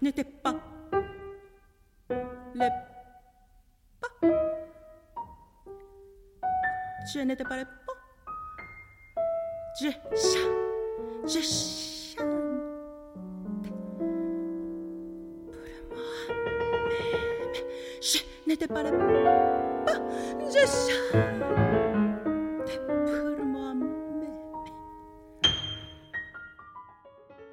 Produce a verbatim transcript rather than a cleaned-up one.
n'était pas les pas. Je n'étais pas les pas. Je chante, je chante pour moi-même. Je n'étais pas les pas. Je chante.